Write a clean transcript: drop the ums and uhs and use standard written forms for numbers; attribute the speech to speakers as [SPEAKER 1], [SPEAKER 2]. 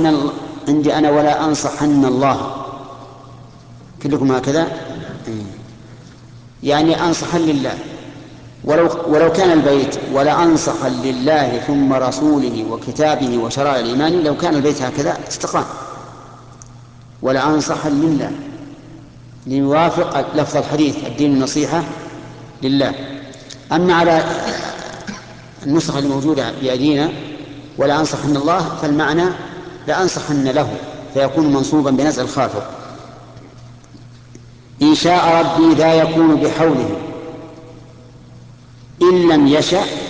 [SPEAKER 1] عندي أنا ولا أنصحن الله. كلكم هكذا؟ يعني أنصحن لله. ولو كان البيت ولا أنصحن لله ثم رسوله وكتابه وشرائع الإيمان، لو كان البيت هكذا استقام. ولا أنصحن لله ليوافق لفظ الحديث الدين النصيحة لله. أما على النسخة الموجودة بأيدينا ولا أنصحن الله، فالمعنى لا أنصحن له، فيكون منصوبا بنزع الخافض. إن شاء ربي ذا يكون بحوله، إن لم يشأ